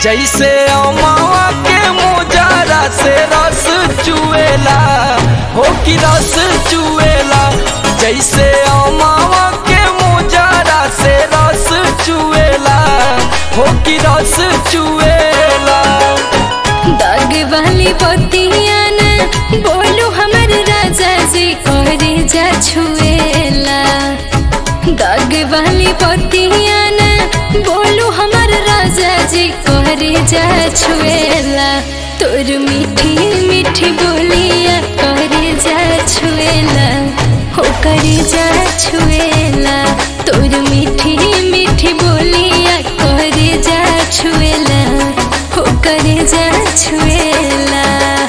जैसे अमावा के मोजारा से रस चुएला हो कि रस चुएला। जैसे अमावा के मोजारा से रस चुएला हो कि रस चुएला। दाग वाली बतिया ना बोलू हमर राजा जी करे जा छुएला। दाग वाली बतिया ना बोलू हमर राजा जी करे जा छुएला। तोर मीठी मीठी बोलिया करे जा छुएला हो करे जा छुएला। तोर मीठी मीठी बोलिया करे जा छुएला हो करे जा छुएला।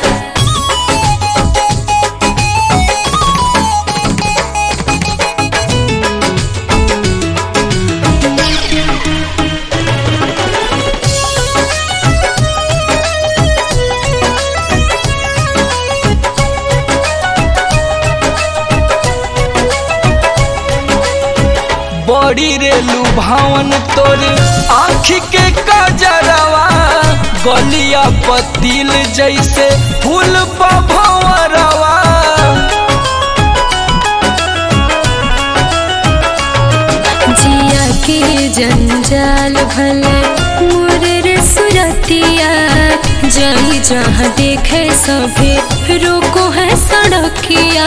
बड़ी रे लुभावन तोर आँखी के काजरवा गलिया पतिल जैसे फूल भंवरवा। जिया के जंजाल भले मोर सुरतिया जाई जहाँ देखे सभे रोको है सड़किया।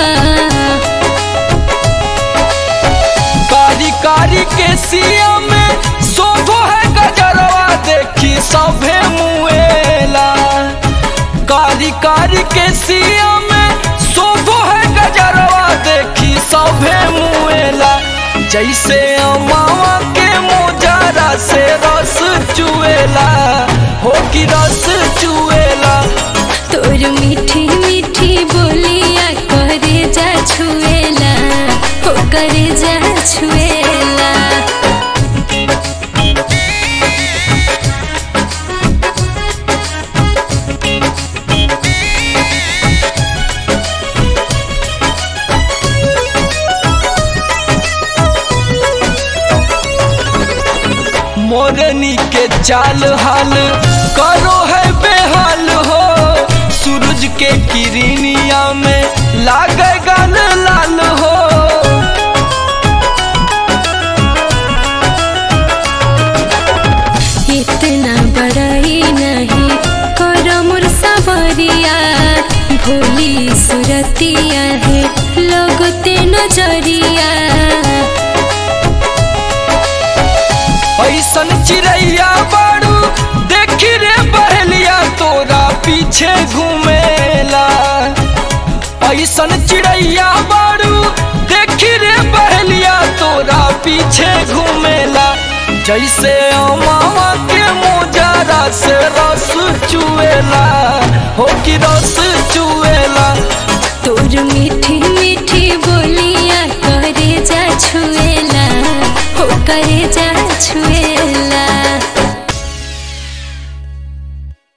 कारी कारी के सिया में शोभो है गजरवा देखी सभे मुएला। कारी कारी के सिया में शोभो है गजरवा देखी सभे मुएला। जैसे अमावा के मोजारा से रस चुएला हो कि रस चुएला। तोर मीठी मीठी बोलिया करे जा छुएला हो करे जा छुएला। मोरनी के चाल हाल करो है बेहाल हो। सूरज के किरनिया में लागे गाल लाल हो। इतना बड़ाई नहीं करो मोर सवरिया भोली सुरतिया है लगते नजरिया। ऐसन चिड़ैया बारू देखी रे बहलिया तोरा पीछे घूमेला। ऐसन चिड़ैया बारू देखी रे बहलिया तोरा पीछे घूमेला। जैसे अमावा के मोजारा से रस चुएला हो कि